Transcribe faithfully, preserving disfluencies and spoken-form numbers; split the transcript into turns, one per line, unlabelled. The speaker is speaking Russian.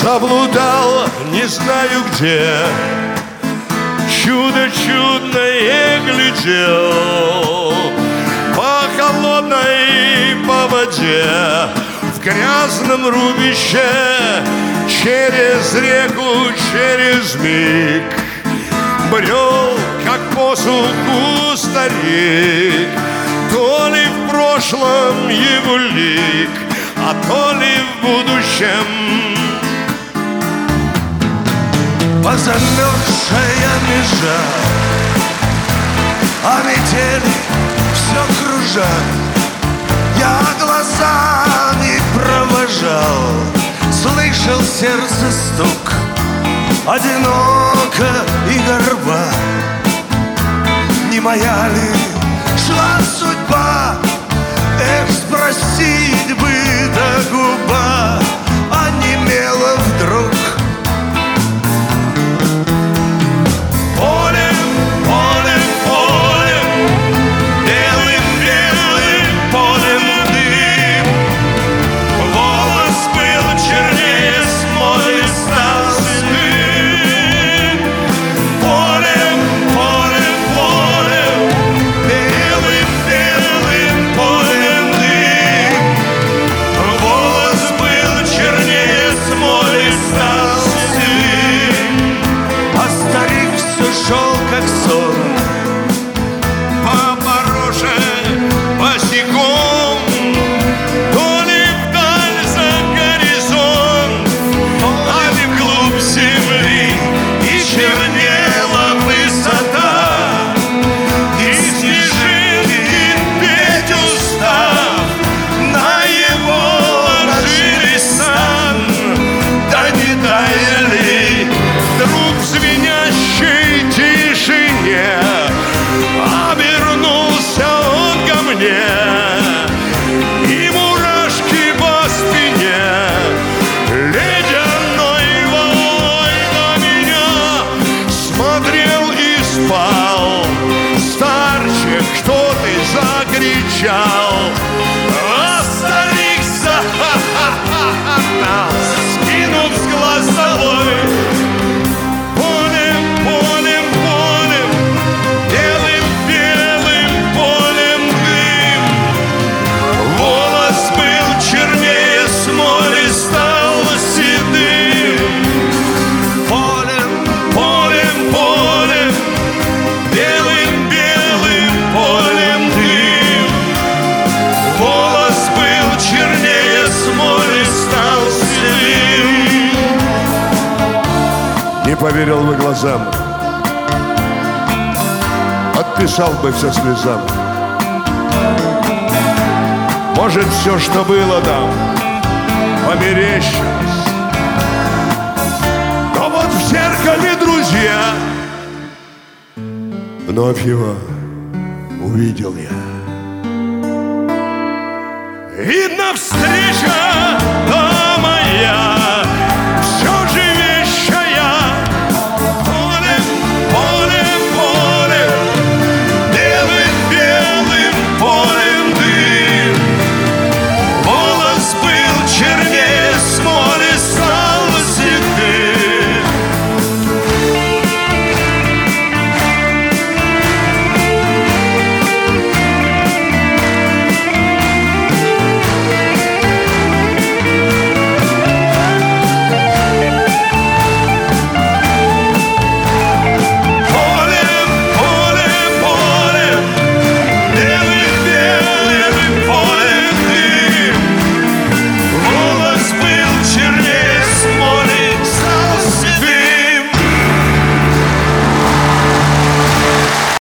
заблудал, не знаю где, чудо чудное глядел по холодной по воде, в грязном рубище, через реку, через миг брел, как по суху старик. То ли в прошлом его лик, а то ли в будущем.
Позамерзшая межа, а метели все кружат. Я глазами провожал, слышал сердце стук, одиноко и горба. Не моя ли шла судьба? Эх, спросить бы до губа, онемела вдруг. Полем, полем, полем, белым, белым полем дым. Волос был чернее смолы, стал седым. Полем, полем, полем, белым, белым полем дым. Волос был чернее смолы, стал седым. А старик все шел, как сон,
По мороже босиком, то ли вдаль за горизонт, а ли вглубь земли, и чернела высота. И снежинки петь устав, на его ложились сан. Да не таяли вдруг в звенящей тишине, обернулся он ко мне, и мурашки по спине ледяной волной на меня смотрел и спал. Старче, кто ты, закричал, а старик захохотал, скинув с глаз долой. Полем, полем, полем, белым, белым полем дым. Волос был чернее смоли, стал седым. Полем, полем, полем, белым, белым полем дым. Волос был чернее смоли, стал седым. Не поверил бы глазам, отписал бы все слезам. Может, все, что было там, померещилось. Но вот в зеркале, друзья, вновь его увидел я. И навстречу, да моя,